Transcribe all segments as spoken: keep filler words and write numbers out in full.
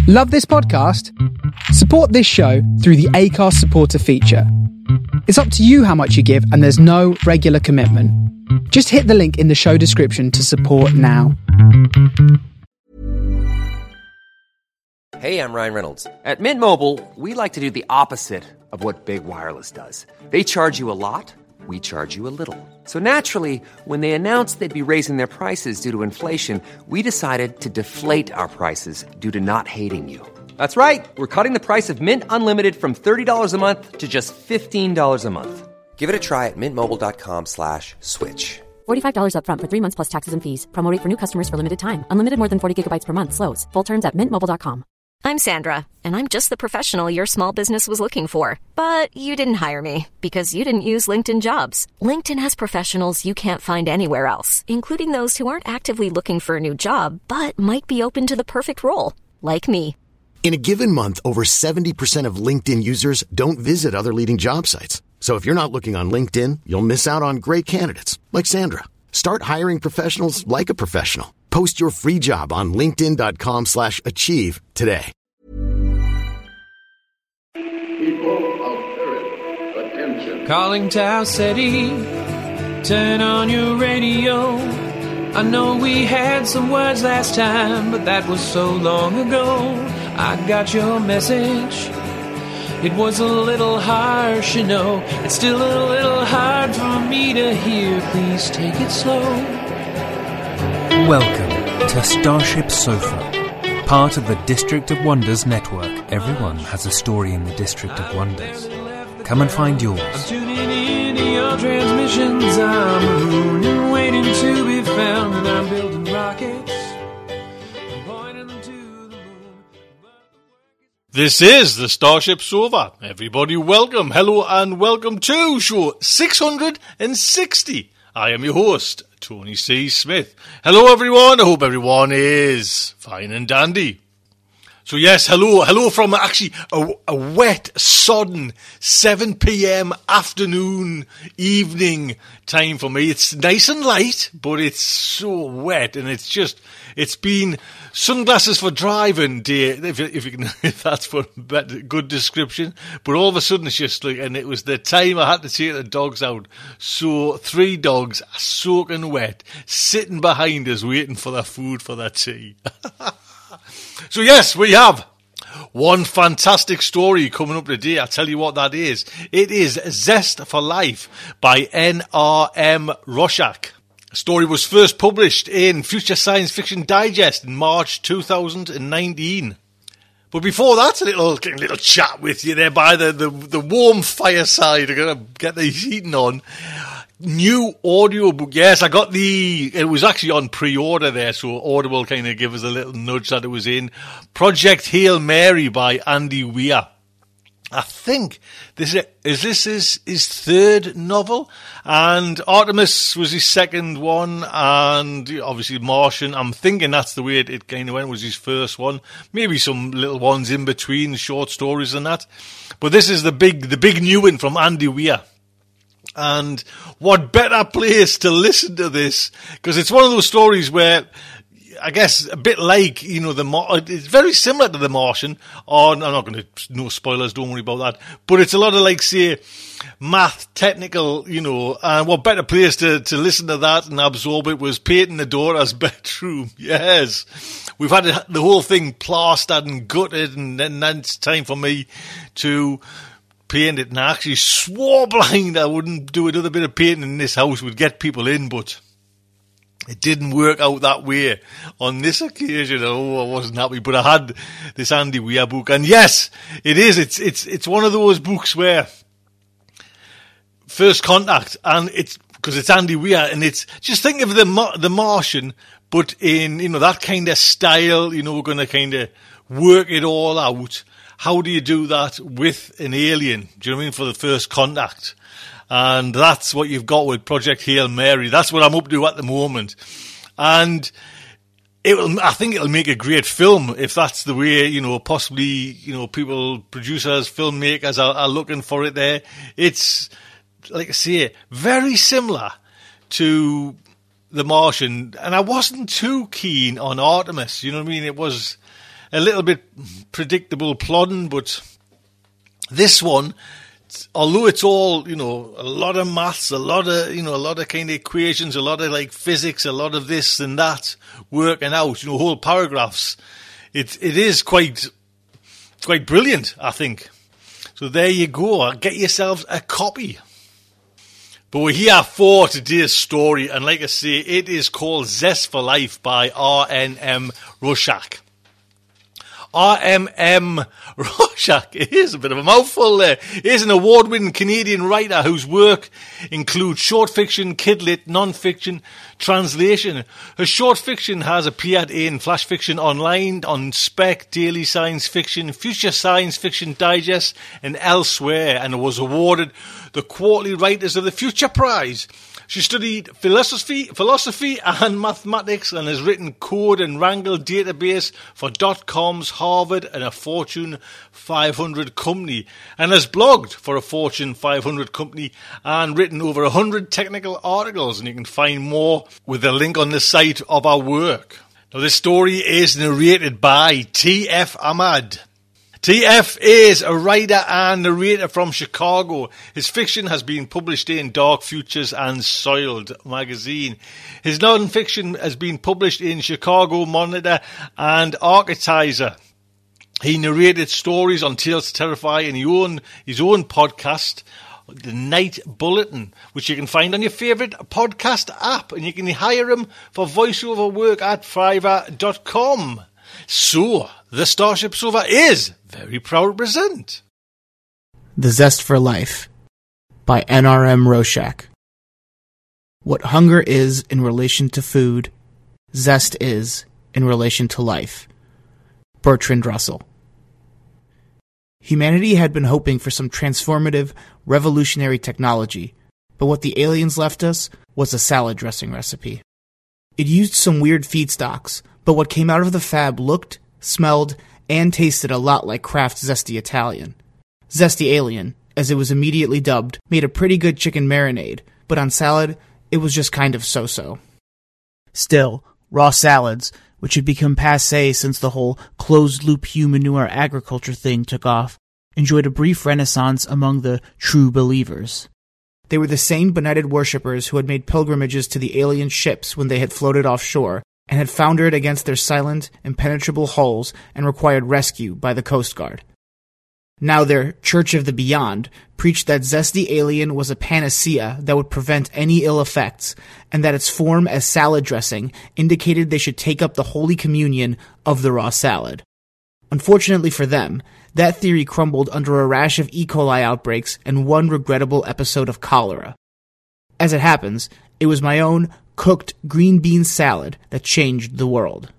Love this podcast? Support this show through the Acast supporter feature. It's up to you how much you give, and there's no regular commitment. Just hit the link in the show description to support now. Hey, I'm Ryan Reynolds. At Mint Mobile, we like to do the opposite of what Big Wireless does. They charge you a lot, we charge you a little. So naturally, when they announced they'd be raising their prices due to inflation, we decided to deflate our prices due to not hating you. That's right. We're cutting the price of Mint Unlimited from thirty dollars a month to just fifteen dollars a month. Give it a try at mintmobile.com slash switch. forty-five dollars up front for three months plus taxes and fees. Promo rate for new customers for limited time. Unlimited more than forty gigabytes per month. Slows full terms at mint mobile dot com. I'm Sandra, and I'm just the professional your small business was looking for. But you didn't hire me because you didn't use LinkedIn Jobs. LinkedIn has professionals you can't find anywhere else, including those who aren't actively looking for a new job, but might be open to the perfect role, like me. In a given month, over seventy percent of LinkedIn users don't visit other leading job sites. So if you're not looking on LinkedIn, you'll miss out on great candidates like Sandra. Start hiring professionals like a professional. Post your free job on linkedin.com slash achieve today. People of Earth, attention. Calling Tau City, turn on your radio. I know we had some words last time, but that was so long ago. I got your message. It was a little harsh, you know. It's still a little hard for me to hear. Please take it slow. Welcome to Starship Sofa, part of the District of Wonders network. Everyone has a story in the District of Wonders. Come and find yours. I'm tuning in to your transmissions. I'm mooning, waiting to be found, and I'm building rockets. I'm pointing them to the moon. This is the Starship Sofa. Everybody welcome, hello and welcome to show six hundred sixty. I am your host, Tony C. Smith. Hello everyone, I hope everyone is fine and dandy. So yes, hello, hello from actually a, a wet, sodden seven p.m. afternoon, evening time for me. It's nice and light, but it's so wet, and it's just, it's been sunglasses for driving day, if, if you can, if that's for a better, good description. But all of a sudden it's just like, and it was the time I had to take the dogs out. So three dogs soaking wet, sitting behind us waiting for their food, for their tea. So yes, we have one fantastic story coming up today. I'll tell you what that is. It is Zest for Life by N R M Rorschach. The story was first published in Future Science Fiction Digest in March two thousand nineteen. But before that, a little, a little chat with you there by the, the, the warm fireside. I'm going to get the heating on. New audiobook. Yes, I got the, it was actually on pre-order there, so Audible kind of gave us a little nudge that it was in. Project Hail Mary by Andy Weir. I think this is, is this his, his third novel, and Artemis was his second one, and obviously Martian, I'm thinking that's the way it, it kind of went, was his first one. Maybe some little ones in between, short stories and that. But this is the big, the big new one from Andy Weir. And what better place to listen to this? Because it's one of those stories where, I guess, a bit like, you know, the Mar- it's very similar to The Martian. Or, I'm not going to, no spoilers, don't worry about that. But it's a lot of, like, say, math, technical, you know, and what better place to, to listen to that and absorb it was Peyton Adora's bedroom. Yes. We've had the whole thing plastered and gutted, and then it's time for me to paint it, and I actually swore blind I wouldn't do another bit of painting in this house, would get people in, but it didn't work out that way on this occasion. Oh, I wasn't happy, but I had this Andy Weir book, and yes, it is, it's it's it's one of those books where first contact, and it's because it's Andy Weir, and it's, just think of the the Martian, but in, you know, that kind of style, you know, we're going to kind of work it all out. How do you do that with an alien? Do you know what I mean? For the first contact. And that's what you've got with Project Hail Mary. That's what I'm up to at the moment. And it will, I think it'll make a great film if that's the way, you know, possibly, you know, people, producers, filmmakers are, are looking for it there. It's, like I say, very similar to The Martian. And I wasn't too keen on Artemis. You know what I mean? It was, a little bit predictable plodding, but this one, although it's all, you know, a lot of maths, a lot of, you know, a lot of kind of equations, a lot of like physics, a lot of this and that working out, you know, whole paragraphs, it it is quite, quite brilliant, I think. So there you go. Get yourselves a copy. But we're here for today's story, and like I say, it is called Zest for Life by R N M Roshak. R M M Roshak, it is a bit of a mouthful there. He is an award-winning Canadian writer whose work includes short fiction, kidlit, non-fiction, translation. Her short fiction has appeared in Flash Fiction Online, on Spec, Daily Science Fiction, Future Science Fiction Digest, and elsewhere, and was awarded the Quarterly Writers of the Future Prize. She studied philosophy, philosophy and mathematics, and has written code and Wrangle database for dot-coms, Harvard, and a Fortune five hundred company, and has blogged for a Fortune five hundred company and written over one hundred technical articles, and you can find more with the link on the site of our work. Now, this story is narrated by T F Ahmad. T F is a writer and narrator from Chicago. His fiction has been published in Dark Futures and Soiled magazine. His non-fiction has been published in Chicago Monitor and Architizer. He narrated stories on Tales to Terrify in his own, his own podcast, The Night Bulletin, which you can find on your favourite podcast app, and you can hire him for voiceover work at Fiverr dot com. So, the Starship Sofa is very proud to present The Zest for Life by N R M Roshak. What hunger is in relation to food, zest is in relation to life. Bertrand Russell. Humanity had been hoping for some transformative, revolutionary technology, but what the aliens left us was a salad dressing recipe. It used some weird feedstocks, but what came out of the fab looked, smelled, and tasted a lot like Kraft's Zesty Italian. Zesty Alien, as it was immediately dubbed, made a pretty good chicken marinade, but on salad, it was just kind of so-so. Still, raw salads, which had become passé since the whole closed-loop humanure agriculture thing took off, enjoyed a brief renaissance among the true believers. They were the same benighted worshippers who had made pilgrimages to the alien ships when they had floated offshore, and had foundered against their silent, impenetrable hulls and required rescue by the Coast Guard. Now their Church of the Beyond preached that Zesty Alien was a panacea that would prevent any ill effects, and that its form as salad dressing indicated they should take up the Holy Communion of the raw salad. Unfortunately for them, that theory crumbled under a rash of E. coli outbreaks and one regrettable episode of cholera. As it happens, it was my own cooked green bean salad that changed the world.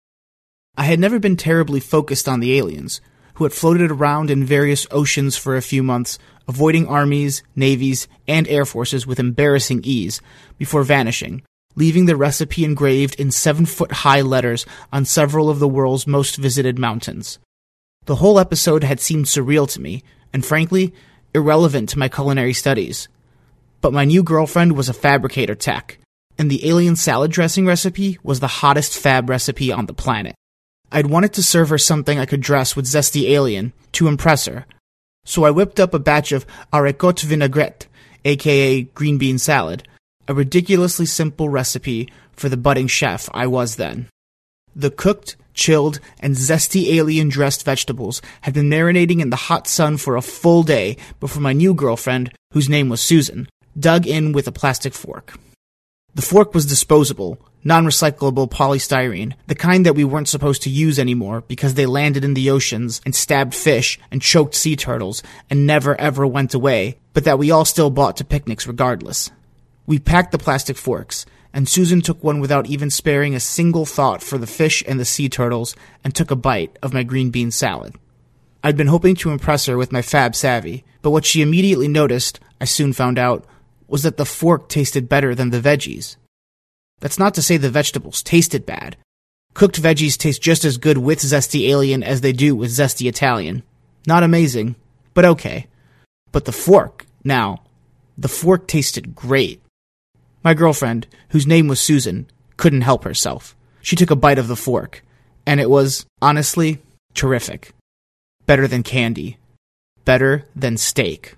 I had never been terribly focused on the aliens, who had floated around in various oceans for a few months, avoiding armies, navies, and air forces with embarrassing ease, before vanishing, leaving the recipe engraved in seven-foot-high letters on several of the world's most visited mountains. The whole episode had seemed surreal to me, and frankly, irrelevant to my culinary studies. But my new girlfriend was a fabricator tech, and the alien salad dressing recipe was the hottest fab recipe on the planet. I'd wanted to serve her something I could dress with Zesty Alien to impress her, so I whipped up a batch of haricots vinaigrette, aka green bean salad, a ridiculously simple recipe for the budding chef I was then. The cooked, chilled, and zesty alien-dressed vegetables had been marinating in the hot sun for a full day before my new girlfriend, whose name was Susan, dug in with a plastic fork. The fork was disposable, non-recyclable polystyrene, the kind that we weren't supposed to use anymore because they landed in the oceans and stabbed fish and choked sea turtles and never ever went away, but that we all still bought to picnics regardless. We packed the plastic forks, and Susan took one without even sparing a single thought for the fish and the sea turtles and took a bite of my green bean salad. I'd been hoping to impress her with my fab savvy, but what she immediately noticed, I soon found out, was that the fork tasted better than the veggies. That's not to say the vegetables tasted bad. Cooked veggies taste just as good with Zesty Alien as they do with Zesty Italian. Not amazing, but okay. But the fork, now, the fork tasted great. My girlfriend, whose name was Susan, couldn't help herself. She took a bite of the fork, and it was, honestly, Terrific. Better than candy. Better than steak.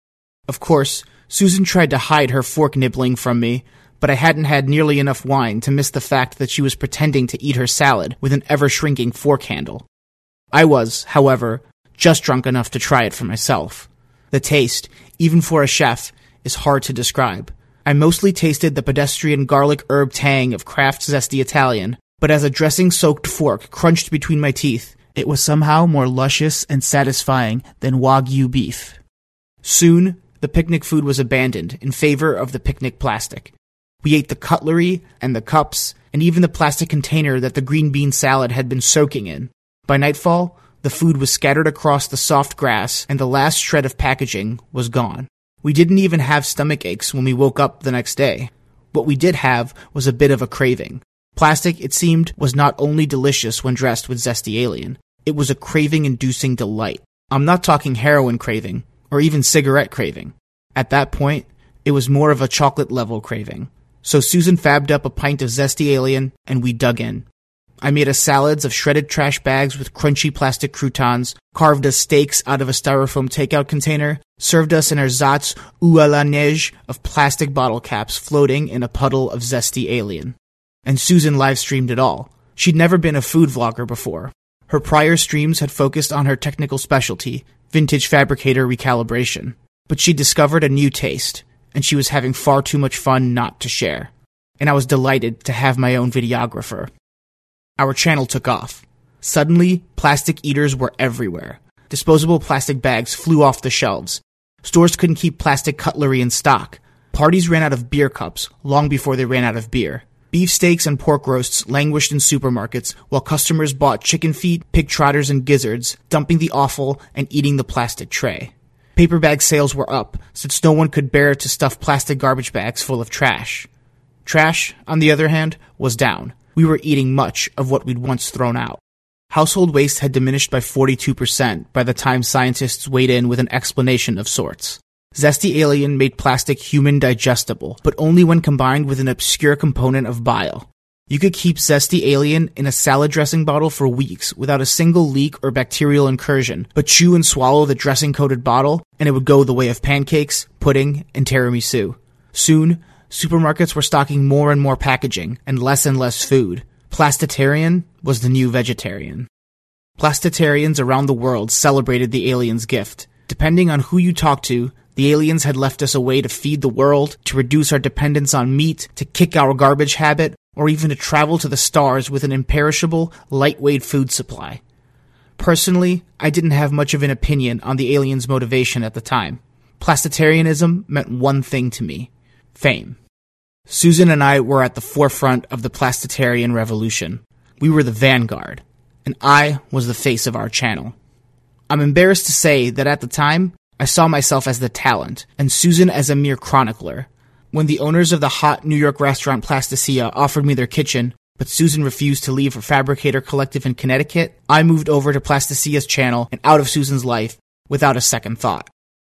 Of course, Susan tried to hide her fork nibbling from me, but I hadn't had nearly enough wine to miss the fact that she was pretending to eat her salad with an ever-shrinking fork handle. I was, however, just drunk enough to try it for myself. The taste, even for a chef, is hard to describe. I mostly tasted the pedestrian garlic herb tang of Kraft Zesty Italian, but as a dressing-soaked fork crunched between my teeth, it was somehow more luscious and satisfying than Wagyu beef. Soon, the picnic food was abandoned in favor of the picnic plastic. We ate the cutlery and the cups, and even the plastic container that the green bean salad had been soaking in. By nightfall, the food was scattered across the soft grass, and the last shred of packaging was gone. We didn't even have stomach aches when we woke up the next day. What we did have was a bit of a craving. Plastic, it seemed, was not only delicious when dressed with Zesty Alien, it was a craving-inducing delight. I'm not talking heroin craving, or even cigarette craving. At that point, it was more of a chocolate-level craving. So Susan fabbed up a pint of Zesty Alien, and we dug in. I made us salads of shredded trash bags with crunchy plastic croutons, carved us steaks out of a styrofoam takeout container, served us an ersatz ou à la neige of plastic bottle caps floating in a puddle of Zesty Alien. And Susan live-streamed it all. She'd never been a food vlogger before. Her prior streams had focused on her technical specialty, vintage fabricator recalibration. But she discovered a new taste, and she was having far too much fun not to share. And I was delighted to have my own videographer. Our channel took off. Suddenly, plastic eaters were everywhere. Disposable plastic bags flew off the shelves. Stores couldn't keep plastic cutlery in stock. Parties ran out of beer cups long before they ran out of beer. Beefsteaks and pork roasts languished in supermarkets while customers bought chicken feet, pig trotters, and gizzards, dumping the offal and eating the plastic tray. Paper bag sales were up, since no one could bear to stuff plastic garbage bags full of trash. Trash, on the other hand, was down. We were eating much of what we'd once thrown out. Household waste had diminished by forty-two percent by the time scientists weighed in with an explanation of sorts. Zesty Alien made plastic human digestible, but only when combined with an obscure component of bile. You could keep Zesty Alien in a salad dressing bottle for weeks without a single leak or bacterial incursion, but chew and swallow the dressing-coated bottle, and it would go the way of pancakes, pudding, and tiramisu. Soon, supermarkets were stocking more and more packaging, and less and less food. Plastitarian was the new vegetarian. Plastitarians around the world celebrated the aliens' gift. Depending on who you talked to, the aliens had left us a way to feed the world, to reduce our dependence on meat, to kick our garbage habit, or even to travel to the stars with an imperishable, lightweight food supply. Personally, I didn't have much of an opinion on the aliens' motivation at the time. Plastitarianism meant one thing to me: fame. Susan and I were at the forefront of the plastitarian revolution. We were the vanguard, and I was the face of our channel. I'm embarrassed to say that at the time, I saw myself as the talent, and Susan as a mere chronicler. When the owners of the hot New York restaurant Plasticea offered me their kitchen, but Susan refused to leave her fabricator collective in Connecticut, I moved over to Plasticea's channel and out of Susan's life without a second thought.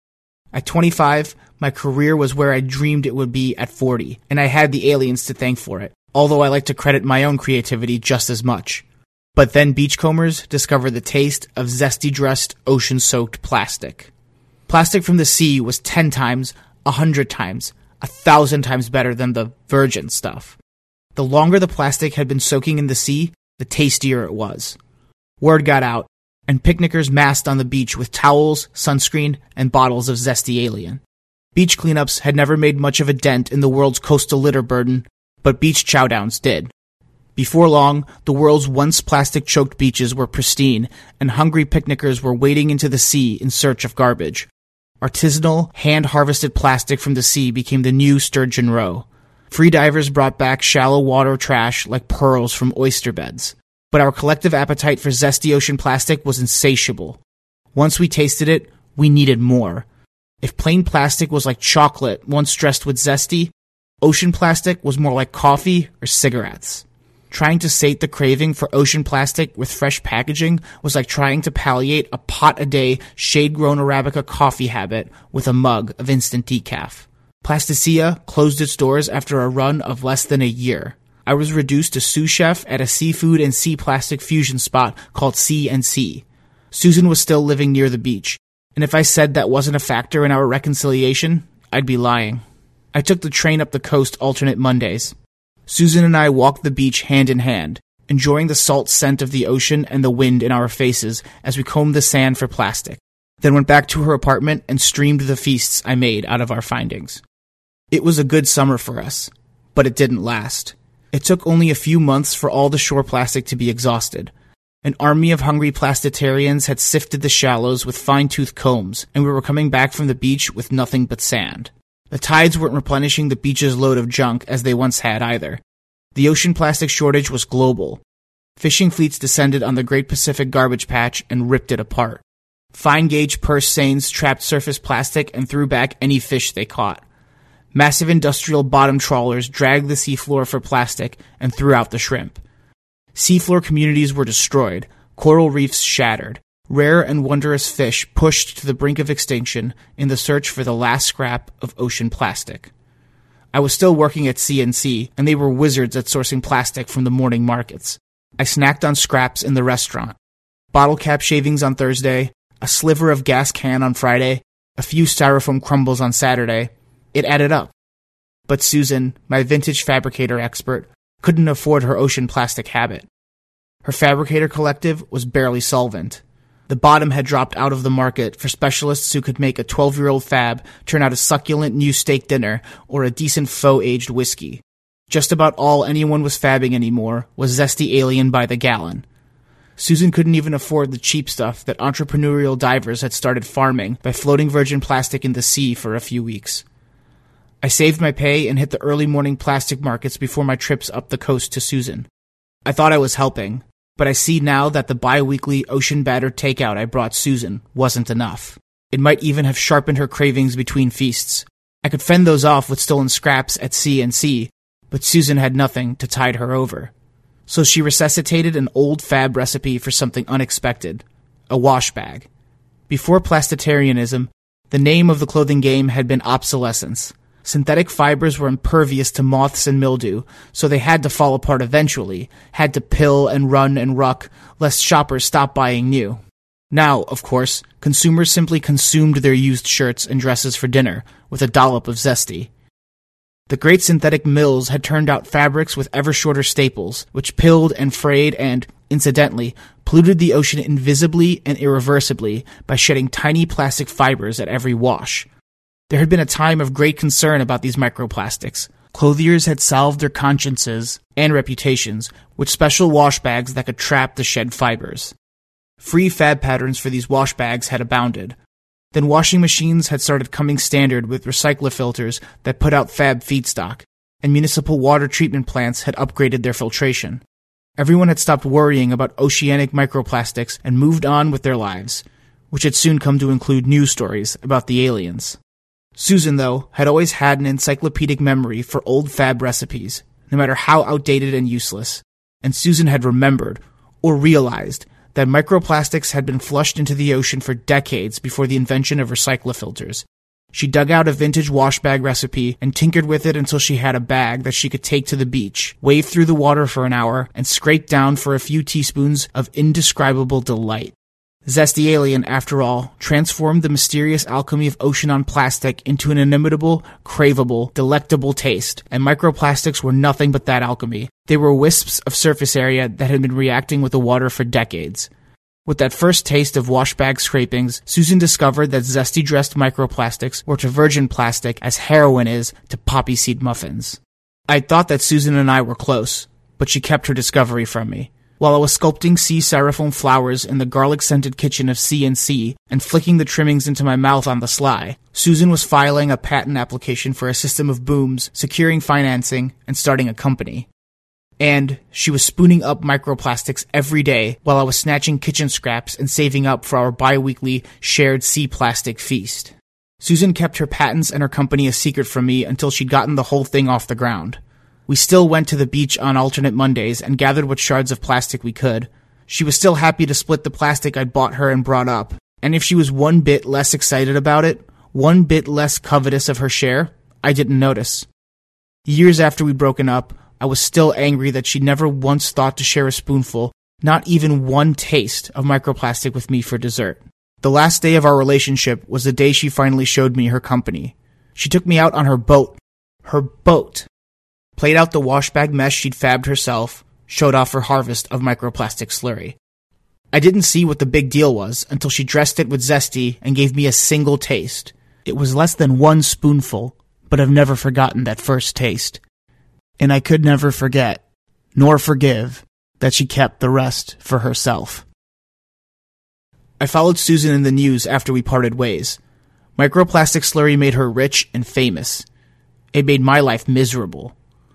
At twenty-five, my career was where I dreamed it would be at forty, and I had the aliens to thank for it, although I like to credit my own creativity just as much. But then beachcombers discovered the taste of zesty-dressed, ocean-soaked plastic. Plastic from the sea was ten times, a hundred times, a thousand times better than the virgin stuff. The longer the plastic had been soaking in the sea, the tastier it was. Word got out, and picnickers massed on the beach with towels, sunscreen, and bottles of Zesty Alien. Beach cleanups had never made much of a dent in the world's coastal litter burden, but beach chowdowns did. Before long, the world's once plastic-choked beaches were pristine, and hungry picnickers were wading into the sea in search of garbage. Artisanal, hand-harvested plastic from the sea became the new Sturgeon Roe. Freedivers brought back shallow water trash like pearls from oyster beds. But our collective appetite for zesty ocean plastic was insatiable. Once we tasted it, we needed more. If plain plastic was like chocolate once dressed with zesty, ocean plastic was more like coffee or cigarettes. Trying to sate the craving for ocean plastic with fresh packaging was like trying to palliate a pot-a-day shade-grown Arabica coffee habit with a mug of instant decaf. Plasticea closed its doors after a run of less than a year. I was reduced to sous chef at a seafood and sea plastic fusion spot called C and C. Susan was still living near the beach, and if I said that wasn't a factor in our reconciliation, I'd be lying. I took the train up the coast alternate Mondays. Susan and I walked the beach hand in hand, enjoying the salt scent of the ocean and the wind in our faces as we combed the sand for plastic, then went back to her apartment and streamed the feasts I made out of our findings. It was a good summer for us, but it didn't last. It took only a few months for all the shore plastic to be exhausted. An army of hungry plasticarians had sifted the shallows with fine-toothed combs, and we were coming back from the beach with nothing but sand. The tides weren't replenishing the beach's load of junk as they once had either. The ocean plastic shortage was global. Fishing fleets descended on the Great Pacific Garbage Patch and ripped it apart. Fine-gauge purse seines trapped surface plastic and threw back any fish they caught. Massive industrial bottom trawlers dragged the seafloor for plastic and threw out the shrimp. Seafloor communities were destroyed, coral reefs shattered, rare and wondrous fish pushed to the brink of extinction in the search for the last scrap of ocean plastic. I was still working at C and C, and they were wizards at sourcing plastic from the morning markets. I snacked on scraps in the restaurant. Bottle cap shavings on Thursday, a sliver of gas can on Friday, a few styrofoam crumbles on Saturday. It added up. But Susan, my vintage fabricator expert, couldn't afford her ocean plastic habit. Her fabricator collective was barely solvent. The bottom had dropped out of the market for specialists who could make a twelve-year-old fab turn out a succulent new steak dinner or a decent faux-aged whiskey. Just about all anyone was fabbing anymore was Zesty Alien by the gallon. Susan couldn't even afford the cheap stuff that entrepreneurial divers had started farming by floating virgin plastic in the sea for a few weeks. I saved my pay and hit the early morning plastic markets before my trips up the coast to Susan. I thought I was helping, but I see now that the bi-weekly ocean-battered takeout I brought Susan wasn't enough. It might even have sharpened her cravings between feasts. I could fend those off with stolen scraps at C and C, but Susan had nothing to tide her over. So she resuscitated an old fab recipe for something unexpected, a wash bag. Before plastitarianism, the name of the clothing game had been obsolescence. Synthetic fibers were impervious to moths and mildew, so they had to fall apart eventually, had to pill and run and ruck, lest shoppers stop buying new. Now, of course, consumers simply consumed their used shirts and dresses for dinner, with a dollop of Zesty. The great synthetic mills had turned out fabrics with ever shorter staples, which pilled and frayed and, incidentally, polluted the ocean invisibly and irreversibly by shedding tiny plastic fibers at every wash. There had been a time of great concern about these microplastics. Clothiers had salved their consciences and reputations with special wash bags that could trap the shed fibers. Free fab patterns for these wash bags had abounded. Then washing machines had started coming standard with recycler filters that put out fab feedstock, and municipal water treatment plants had upgraded their filtration. Everyone had stopped worrying about oceanic microplastics and moved on with their lives, which had soon come to include news stories about the aliens. Susan, though, had always had an encyclopedic memory for old fab recipes, no matter how outdated and useless, and Susan had remembered, or realized, that microplastics had been flushed into the ocean for decades before the invention of recycler filters. She dug out a vintage wash bag recipe and tinkered with it until she had a bag that she could take to the beach, wade through the water for an hour, and scrape down for a few teaspoons of indescribable delight. Zesty Alien, after all, transformed the mysterious alchemy of ocean on plastic into an inimitable, craveable, delectable taste, and microplastics were nothing but that alchemy. They were wisps of surface area that had been reacting with the water for decades. With that first taste of washbag scrapings, Susan discovered that Zesty-dressed microplastics were to virgin plastic as heroin is to poppy seed muffins. I'd thought that Susan and I were close, but she kept her discovery from me. While I was sculpting sea styrofoam flowers in the garlic-scented kitchen of C and C and flicking the trimmings into my mouth on the sly, Susan was filing a patent application for a system of booms, securing financing, and starting a company. And she was spooning up microplastics every day while I was snatching kitchen scraps and saving up for our bi-weekly shared sea plastic feast. Susan kept her patents and her company a secret from me until she'd gotten the whole thing off the ground. We still went to the beach on alternate Mondays and gathered what shards of plastic we could. She was still happy to split the plastic I'd bought her and brought up, and if she was one bit less excited about it, one bit less covetous of her share, I didn't notice. Years after we'd broken up, I was still angry that she never once thought to share a spoonful, not even one taste of microplastic with me for dessert. The last day of our relationship was the day she finally showed me her company. She took me out on her boat. Her boat. Played out the washbag mesh she'd fabbed herself, showed off her harvest of microplastic slurry. I didn't see what the big deal was until she dressed it with Zesty and gave me a single taste. It was less than one spoonful, but I've never forgotten that first taste. And I could never forget, nor forgive, that she kept the rest for herself. I followed Susan in the news after we parted ways. Microplastic slurry made her rich and famous. It made my life miserable.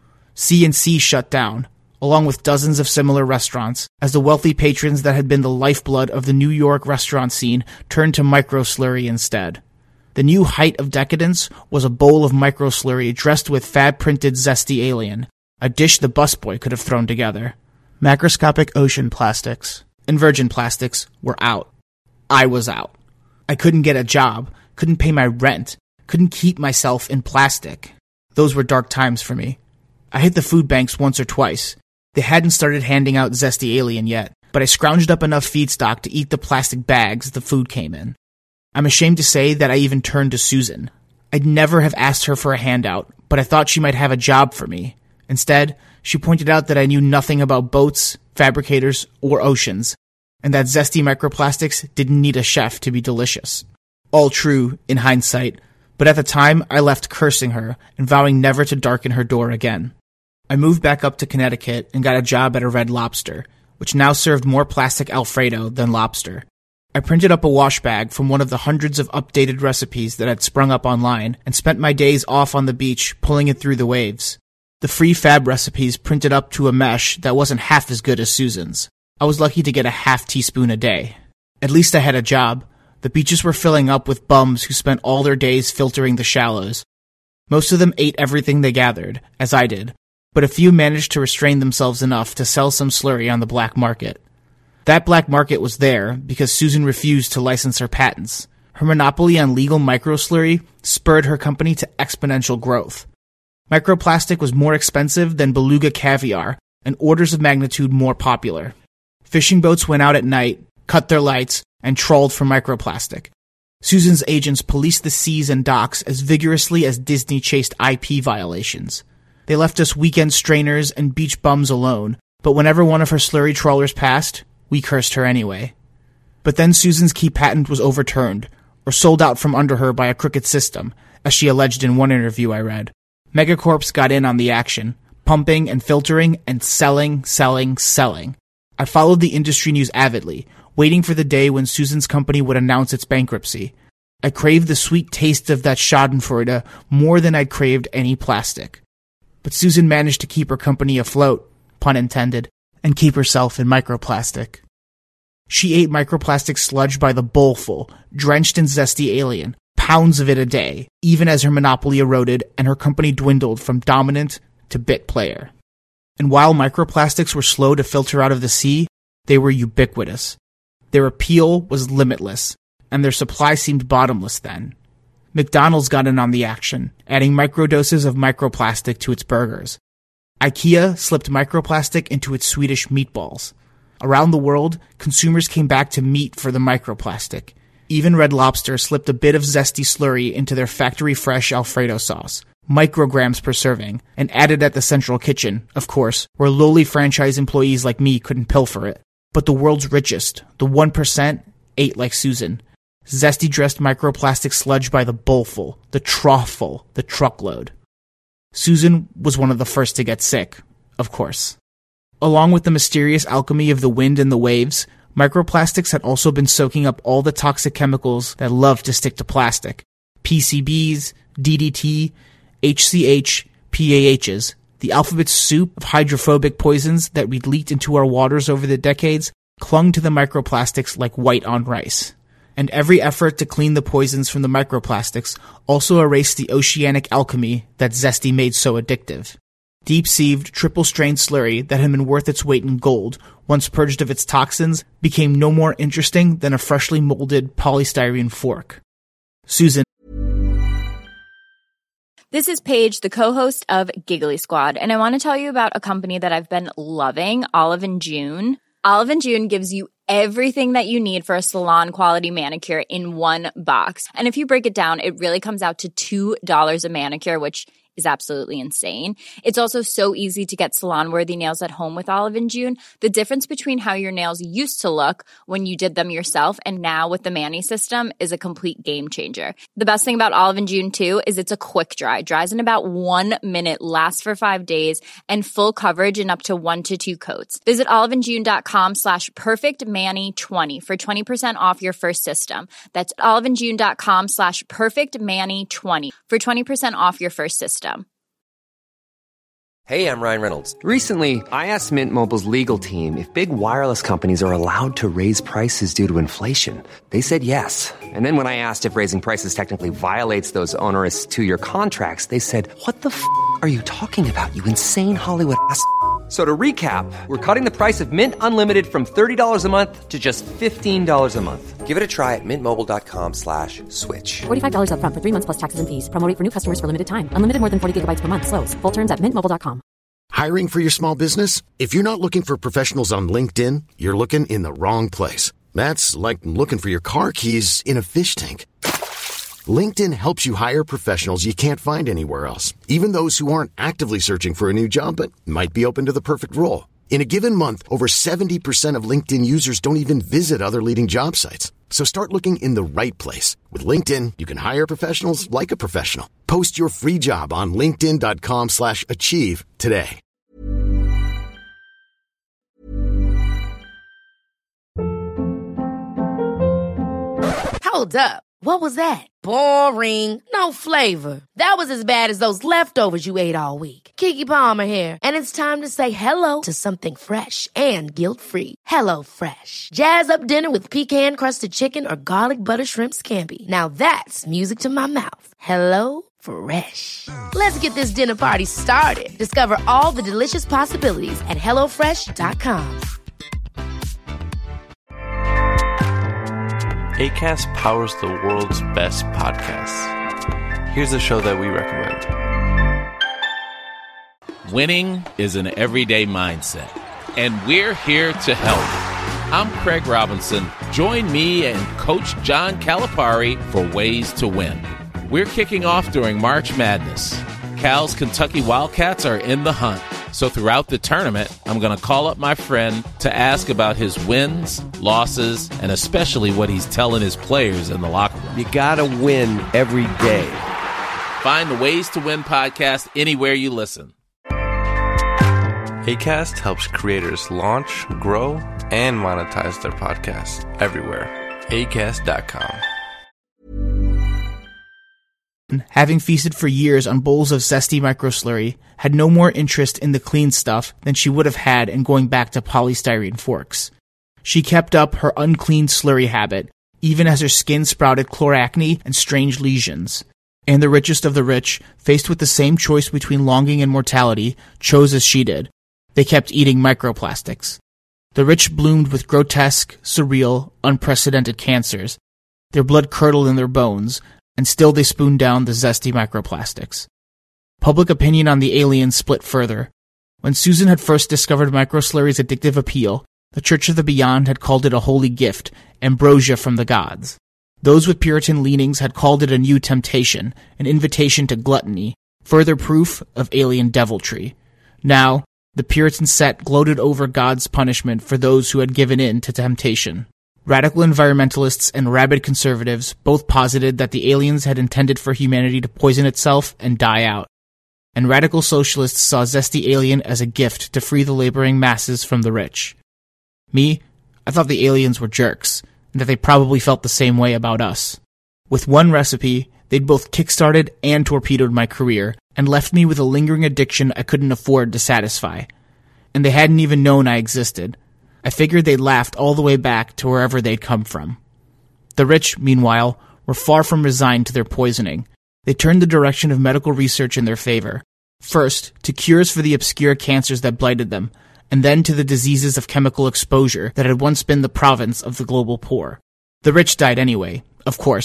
C and C shut down, along with dozens of similar restaurants, as the wealthy patrons that had been the lifeblood of the New York restaurant scene turned to micro slurry instead. The new height of decadence was a bowl of micro slurry dressed with fab-printed Zesty Alien, a dish the busboy could have thrown together. Macroscopic ocean plastics and virgin plastics were out. I was out. I couldn't get a job, couldn't pay my rent, couldn't keep myself in plastic. Those were dark times for me. I hit the food banks once or twice. They hadn't started handing out Zesty Alien yet, but I scrounged up enough feedstock to eat the plastic bags the food came in. I'm ashamed to say that I even turned to Susan. I'd never have asked her for a handout, but I thought she might have a job for me. Instead, she pointed out that I knew nothing about boats, fabricators, or oceans, and that Zesty microplastics didn't need a chef to be delicious. All true, in hindsight, but at the time I left cursing her and vowing never to darken her door again. I moved back up to Connecticut and got a job at a Red Lobster, which now served more plastic Alfredo than lobster. I printed up a wash bag from one of the hundreds of updated recipes that had sprung up online and spent my days off on the beach pulling it through the waves. The free fab recipes printed up to a mesh that wasn't half as good as Susan's. I was lucky to get a half teaspoon a day. At least I had a job. The beaches were filling up with bums who spent all their days filtering the shallows. Most of them ate everything they gathered, as I did, but a few managed to restrain themselves enough to sell some slurry on the black market. That black market was there because Susan refused to license her patents. Her monopoly on legal microslurry spurred her company to exponential growth. Microplastic was more expensive than beluga caviar and orders of magnitude more popular. Fishing boats went out at night, cut their lights, and trawled for microplastic. Susan's agents policed the seas and docks as vigorously as Disney chased I P violations. They left us weekend strainers and beach bums alone, but whenever one of her slurry trawlers passed, we cursed her anyway. But then Susan's key patent was overturned, or sold out from under her by a crooked system, as she alleged in one interview I read. Megacorps got in on the action, pumping and filtering and selling, selling, selling. I followed the industry news avidly, waiting for the day when Susan's company would announce its bankruptcy. I craved the sweet taste of that schadenfreude more than I'd craved any plastic. But Susan managed to keep her company afloat, pun intended, and keep herself in microplastic. She ate microplastic sludge by the bowlful, drenched in Zesty Alien, pounds of it a day, even as her monopoly eroded and her company dwindled from dominant to bit player. And while microplastics were slow to filter out of the sea, they were ubiquitous. Their appeal was limitless, and their supply seemed bottomless then. McDonald's got in on the action, adding microdoses of microplastic to its burgers. IKEA slipped microplastic into its Swedish meatballs. Around the world, consumers came back to meat for the microplastic. Even Red Lobster slipped a bit of Zesty slurry into their factory-fresh Alfredo sauce, micrograms per serving, and added at the central kitchen, of course, where lowly franchise employees like me couldn't pilfer it. But the world's richest, the one percent, ate like Susan. Zesty dressed microplastic sludge by the bowlful, the troughful, the truckload. Susan was one of the first to get sick, of course. Along with the mysterious alchemy of the wind and the waves, microplastics had also been soaking up all the toxic chemicals that love to stick to plastic. P C Bs, D D T, H C H, P A Hs, the alphabet soup of hydrophobic poisons that we'd leaked into our waters over the decades clung to the microplastics like white on rice. And every effort to clean the poisons from the microplastics also erased the oceanic alchemy that Zesty made so addictive. Deep-sieved, triple-strained slurry that had been worth its weight in gold, once purged of its toxins, became no more interesting than a freshly molded polystyrene fork. Susan. This is Paige, the co-host of Giggly Squad, and I want to tell you about a company that I've been loving, Olive and June. Olive and June gives you everything that you need for a salon-quality manicure in one box. And if you break it down, it really comes out to two dollars a manicure, which is absolutely insane. It's also so easy to get salon-worthy nails at home with Olive and June. The difference between how your nails used to look when you did them yourself and now with the Mani system is a complete game changer. The best thing about Olive and June, too, is it's a quick dry. Dries in about one minute, lasts for five days, and full coverage in up to one to two coats. Visit oliveandjune.com slash perfectmani20 for twenty percent off your first system. That's oliveandjune.com slash perfectmani20 for twenty percent off your first system. Hey, I'm Ryan Reynolds. Recently, I asked Mint Mobile's legal team if big wireless companies are allowed to raise prices due to inflation. They said yes. And then when I asked if raising prices technically violates those onerous two-year contracts, they said, what the f*** are you talking about, you insane Hollywood ass f- So to recap, we're cutting the price of Mint Unlimited from thirty dollars a month to just fifteen dollars a month. Give it a try at mintmobile.com slash switch. forty-five dollars up front for three months plus taxes and fees. Promo rate for new customers for limited time. Unlimited more than forty gigabytes per month. Slows full terms at mint mobile dot com. Hiring for your small business? If you're not looking for professionals on LinkedIn, you're looking in the wrong place. That's like looking for your car keys in a fish tank. LinkedIn helps you hire professionals you can't find anywhere else, even those who aren't actively searching for a new job but might be open to the perfect role. In a given month, over seventy percent of LinkedIn users don't even visit other leading job sites. So start looking in the right place. With LinkedIn, you can hire professionals like a professional. Post your free job on linkedin.com slash achieve today. Hold up. What was that? Boring. No flavor. That was as bad as those leftovers you ate all week. Keke Palmer here, and it's time to say hello to something fresh and guilt-free. Hello Fresh. Jazz up dinner with pecan-crusted chicken or garlic butter shrimp scampi. Now that's music to my mouth. Hello Fresh. Let's get this dinner party started. Discover all the delicious possibilities at hello fresh dot com. Acast powers the world's best podcasts. Here's a show that we recommend. Winning is an everyday mindset, and we're here to help. I'm Craig Robinson. Join me and Coach John Calipari for Ways to Win. We're kicking off during March Madness. Cal's Kentucky Wildcats are in the hunt. So throughout the tournament, I'm going to call up my friend to ask about his wins, losses, and especially what he's telling his players in the locker room. You got to win every day. Find the Ways to Win podcast anywhere you listen. Acast helps creators launch, grow, and monetize their podcasts everywhere. acast dot com. Having feasted for years on bowls of zesty microslurry, had no more interest in the clean stuff than she would have had in going back to polystyrene forks. She kept up her unclean slurry habit, even as her skin sprouted chloracne and strange lesions. And the richest of the rich, faced with the same choice between longing and mortality, chose as she did. They kept eating microplastics. The rich bloomed with grotesque, surreal, unprecedented cancers. Their blood curdled in their bones, and still they spooned down the zesty microplastics. Public opinion on the aliens split further. When Susan had first discovered microslurry's addictive appeal, the Church of the Beyond had called it a holy gift, ambrosia from the gods. Those with Puritan leanings had called it a new temptation, an invitation to gluttony, further proof of alien deviltry. Now, the Puritan set gloated over God's punishment for those who had given in to temptation. Radical environmentalists and rabid conservatives both posited that the aliens had intended for humanity to poison itself and die out. And radical socialists saw Zesty Alien as a gift to free the laboring masses from the rich. Me, I thought the aliens were jerks, and that they probably felt the same way about us. With one recipe, they'd both kickstarted and torpedoed my career, and left me with a lingering addiction I couldn't afford to satisfy. And they hadn't even known I existed. I figured they'd laughed all the way back to wherever they'd come from. The rich, meanwhile, were far from resigned to their poisoning. They turned the direction of medical research in their favor. First, to cures for the obscure cancers that blighted them, and then to the diseases of chemical exposure that had once been the province of the global poor. The rich died anyway, of course,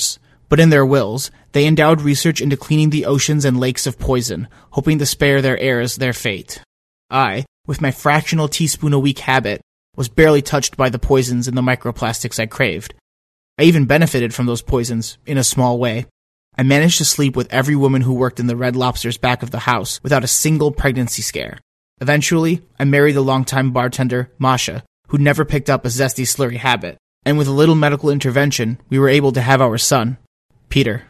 But in their wills, they endowed research into cleaning the oceans and lakes of poison, hoping to spare their heirs their fate. I, with my fractional teaspoon-a-week habit, was barely touched by the poisons and the microplastics I craved. I even benefited from those poisons, in a small way. I managed to sleep with every woman who worked in the Red Lobster's back of the house without a single pregnancy scare. Eventually, I married the longtime bartender, Masha, who never picked up a zesty slurry habit, and with a little medical intervention, we were able to have our son, Peter.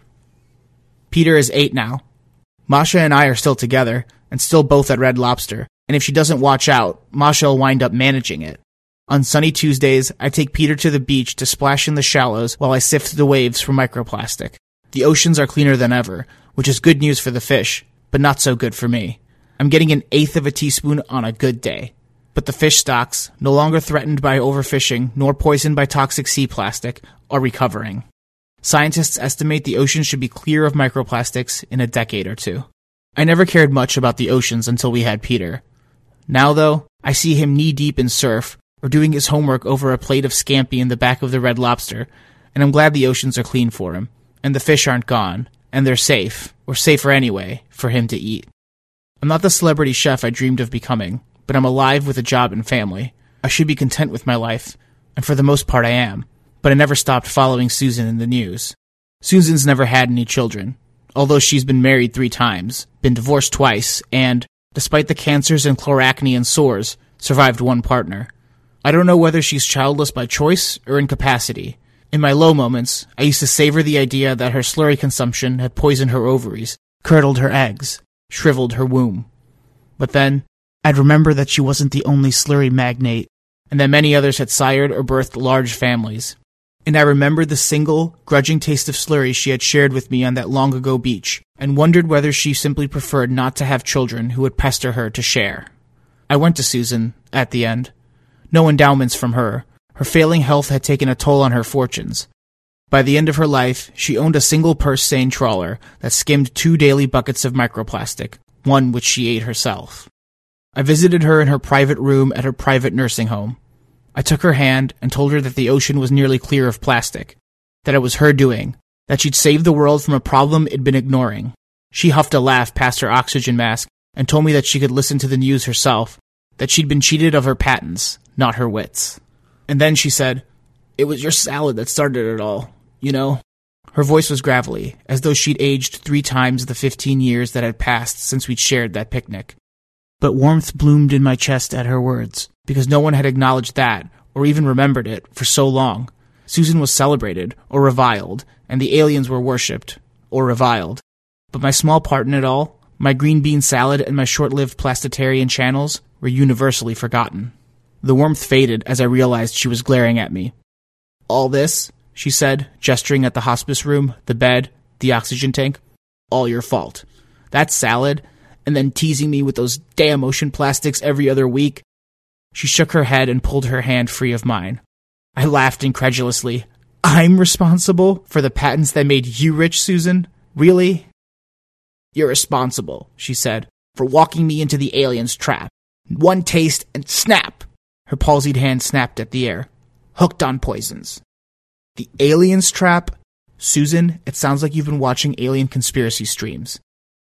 Peter is eight now. Masha and I are still together, and still both at Red Lobster, and if she doesn't watch out, Masha will wind up managing it. On sunny Tuesdays, I take Peter to the beach to splash in the shallows while I sift the waves for microplastic. The oceans are cleaner than ever, which is good news for the fish, but not so good for me. I'm getting an eighth of a teaspoon on a good day. But the fish stocks, no longer threatened by overfishing nor poisoned by toxic sea plastic, are recovering. Scientists estimate the ocean should be clear of microplastics in a decade or two. I never cared much about the oceans until we had Peter. Now, though, I see him knee-deep in surf, or doing his homework over a plate of scampi in the back of the Red Lobster, and I'm glad the oceans are clean for him, and the fish aren't gone, and they're safe, or safer anyway, for him to eat. I'm not the celebrity chef I dreamed of becoming, but I'm alive with a job and family. I should be content with my life, and for the most part I am, but I never stopped following Susan in the news. Susan's never had any children, although she's been married three times, been divorced twice, and, despite the cancers and chloracne and sores, survived one partner. I don't know whether she's childless by choice or incapacity. In my low moments, I used to savor the idea that her slurry consumption had poisoned her ovaries, curdled her eggs, shriveled her womb. But then, I'd remember that she wasn't the only slurry magnate, and that many others had sired or birthed large families. And I remembered the single, grudging taste of slurry she had shared with me on that long-ago beach, and wondered whether she simply preferred not to have children who would pester her to share. I went to Susan, at the end. No endowments from her. Her failing health had taken a toll on her fortunes. By the end of her life, she owned a single purse-seine trawler that skimmed two daily buckets of microplastic, one which she ate herself. I visited her in her private room at her private nursing home. I took her hand and told her that the ocean was nearly clear of plastic, that it was her doing, that she'd saved the world from a problem it'd been ignoring. She huffed a laugh past her oxygen mask and told me that she could listen to the news herself, that she'd been cheated of her patents, not her wits. And then she said, "It was your salad that started it all, you know?" Her voice was gravelly, as though she'd aged three times the fifteen years that had passed since we'd shared that picnic. But warmth bloomed in my chest at her words, because no one had acknowledged that, or even remembered it, for so long. Susan was celebrated, or reviled, and the aliens were worshipped, or reviled. But my small part in it all, my green bean salad and my short-lived plastitarian channels, were universally forgotten. The warmth faded as I realized she was glaring at me. "All this," she said, gesturing at the hospice room, the bed, the oxygen tank, "all your fault. That salad, and then teasing me with those damn ocean plastics every other week." She shook her head and pulled her hand free of mine. I laughed incredulously. "I'm responsible for the patents that made you rich, Susan? Really?" "You're responsible," she said, "for walking me into the aliens' trap. One taste and snap!" Her palsied hand snapped at the air. "Hooked on poisons." "The aliens' trap? Susan, it sounds like you've been watching alien conspiracy streams."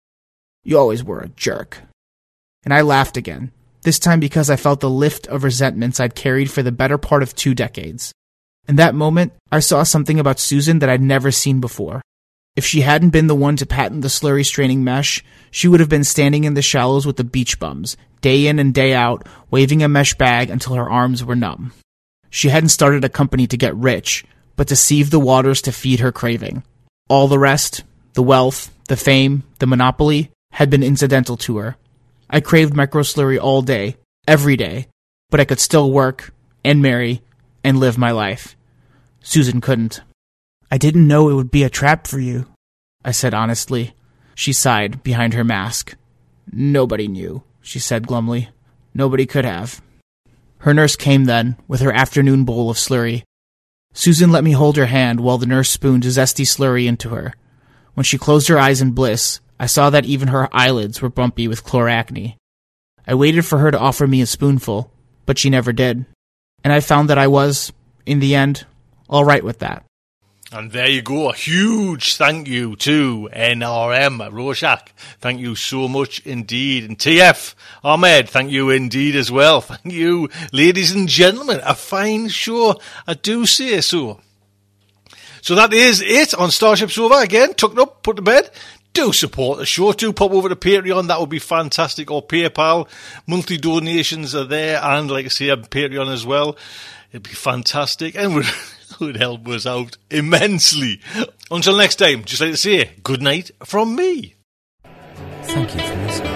"You always were a jerk." And I laughed again, this time because I felt the lift of resentments I'd carried for the better part of two decades. In that moment, I saw something about Susan that I'd never seen before. If she hadn't been the one to patent the slurry straining mesh, she would have been standing in the shallows with the beach bums, day in and day out, waving a mesh bag until her arms were numb. She hadn't started a company to get rich, but to sieve the waters to feed her craving. All the rest, the wealth, the fame, the monopoly, had been incidental to her. I craved microslurry all day, every day, but I could still work, and marry, and live my life. Susan couldn't. "I didn't know it would be a trap for you," I said honestly. She sighed behind her mask. "Nobody knew," she said glumly. "Nobody could have." Her nurse came then, with her afternoon bowl of slurry. Susan let me hold her hand while the nurse spooned zesty slurry into her. When she closed her eyes in bliss, I saw that even her eyelids were bumpy with chloracne. I waited for her to offer me a spoonful, but she never did. And I found that I was, in the end, all right with that. And there you go. A huge thank you to N R M Rorschach. Thank you so much indeed. And T F Ahmed, thank you indeed as well. Thank you, ladies and gentlemen. A fine show, I do say so. So that is it on Starship Sofa. Again, tucked up, put to bed. Do support the show. Do pop over to Patreon. That would be fantastic. Or PayPal. Monthly donations are there. And like I say, on Patreon as well. It'd be fantastic. And would, would help us out immensely. Until next time, just like to say, good night from me. Thank you for listening.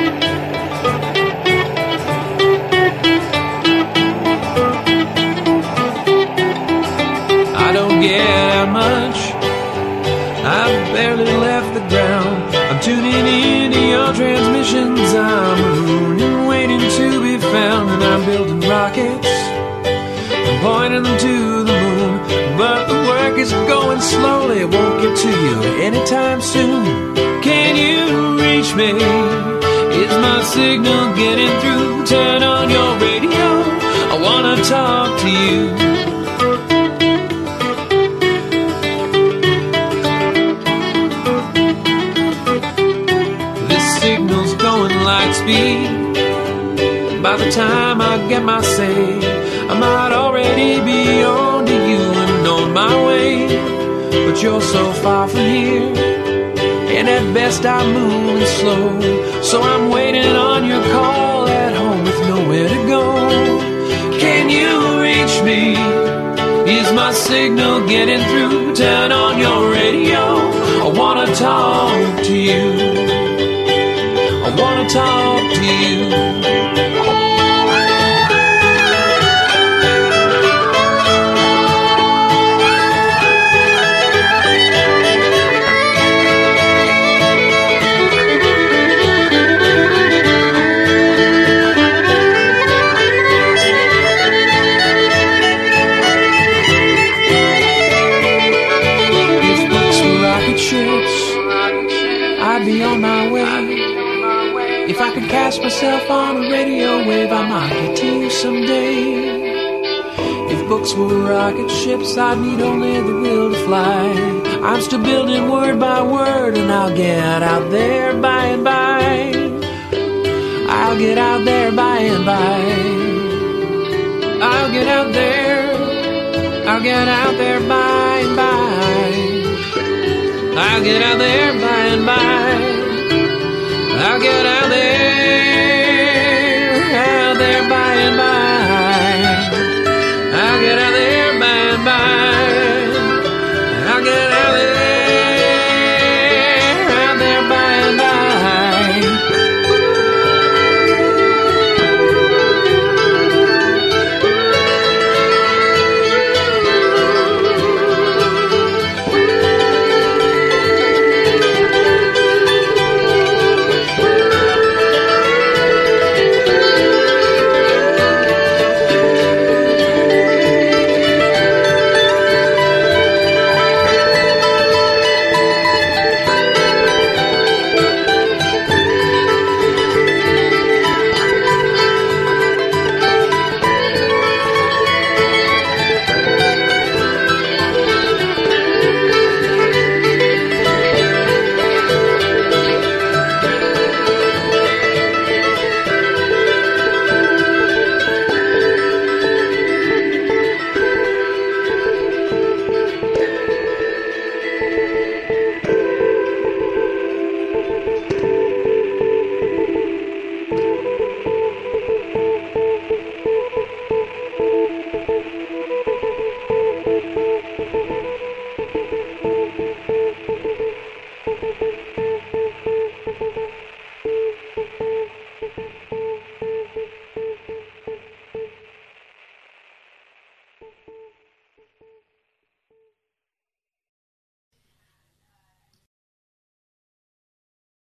I don't get out much. I've barely left the ground. I'm tuning into your transmissions. I'm mooning, waiting to be found. And I'm building rockets, I'm pointing them to the moon. But the work is going slowly, won't get to you anytime soon. Can you reach me? Is my signal getting through? Turn on your radio, I wanna talk to you. Signals going light speed. By the time I get my say, I might already be on to you and on my way. But you're so far from here, and at best I'm moving slow. So I'm waiting on your call at home with nowhere to go. Can you reach me? Is my signal getting through? Turn on your radio, I wanna talk to you. I wanna talk to you. If books were rocket ships, I'd be on my way. If I could cast myself on a radio wave, I might get to you someday. If books were rocket ships, I'd need only the will to fly. I'm still building word by word, and I'll get out there by and by. I'll get out there by and by. I'll get out there. I'll get out there by and by. I'll get out there by and by. I'll get out there.